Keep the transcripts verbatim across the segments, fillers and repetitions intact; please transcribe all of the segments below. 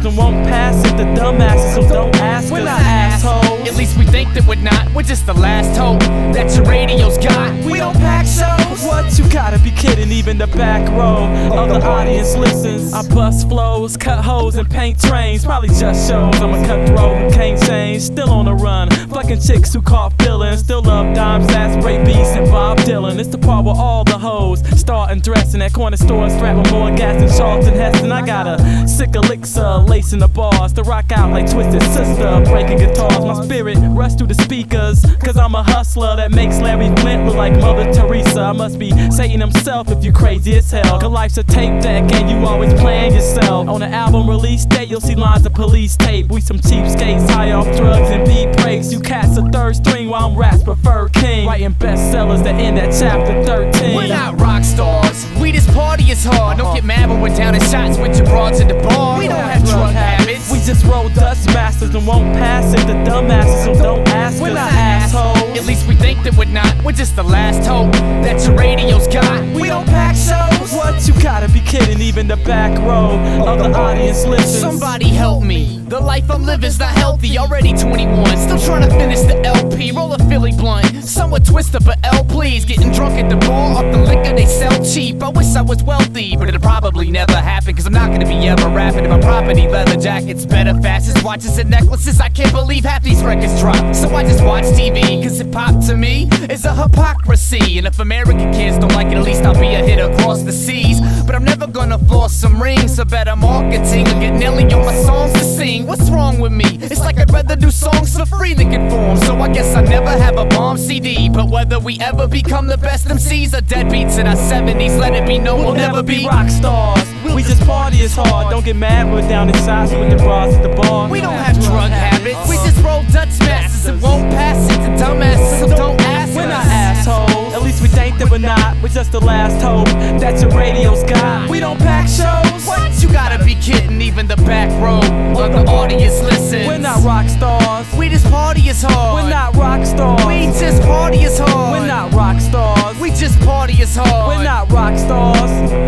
masters and won't pass it. The dumbasses who don't ask us. We're not assholes. At least we think that we're not. We're just the last hope that your radio's got. We don't pack shows. What? You gotta be kidding. Even the back row of the audience listens. I bust flows, cut holes, and paint trains. Probably just shows. I'm a cutthroat who can't change. Still on the run. Fucking chicks who caught feelings. Still love dimes, that's Ray Beast and Bob Dylan. It's the part where all the hoes start and dressing at corner stores, strapped with more gas than Charlton Heston. I got a sick elixir, lacing the bars to rock out like Twisted Sister, breaking guitars. My spirit rush through the speakers, cause I'm a hustler that makes Larry Flint look like Mother Teresa. I must be Satan himself if you crazy as hell. Cause life's a tape deck and you always playing yourself. On the album release date, you'll see lines of police tape. We some cheapskates, high off drugs and beat breaks. You cats a third string while I'm rap's preferred king, writing bestsellers that end at chapter thirteen. We're not rock stars, we just party is hard. Don't get mad when we're down in shots with your broads at the bar. We don't have drug habits. We just roll Dutch masters and won't pass it. The dumbasses who don't ask us. We're not assholes. At least we think that we're not. We're just the last hope that your radio's got. We don't pack shows. What? You gotta be kidding. Even the back row of the audience listens. Somebody help me. The life I'm living's not healthy. Already twenty-one, still trying to finish the L P. Roll a Philly blunt, somewhat twisted, but L please. Getting drunk at the bar off the liquor they sell cheap. I wish I was wealthy, but it'll probably never happen. Cause I'm not gonna be ever rapping in my property. Leather jackets, better fashions, watches and necklaces. I can't believe half these records drop. So I just watch T V, cause hip hop to me is a hypocrisy. And if American kids don't like it, at least I'll be a hit across the seas. But I'm never gonna floss some rings or better marketing or get Nelly on my songs to sing. What's wrong with me? It's like I'd rather do songs for free than conform. So I guess I never have a bomb C D. But whether we ever become the best M Cs or deadbeats in our seventies, let it be known we'll never be rock stars. We just party is hard. Don't get mad, we're down in shots with the bras at the bar. We don't have drug habits. We just roll Dutch masters and won't pass it to dumbasses who don't ask us. We're not assholes. At least we think that we're not. We're just the last hope that your radio's got. We don't pack shows. What? You gotta be kidding. Even the back row of the audience listens. We're not rock stars. We just party is hard. We're not rock stars. We just party is hard. We're not rock stars. We just party is hard. We're not rock stars.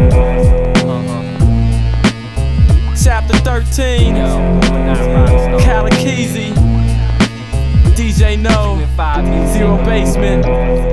Chapter thirteen. Calakeezy. D J No. Zero Basement.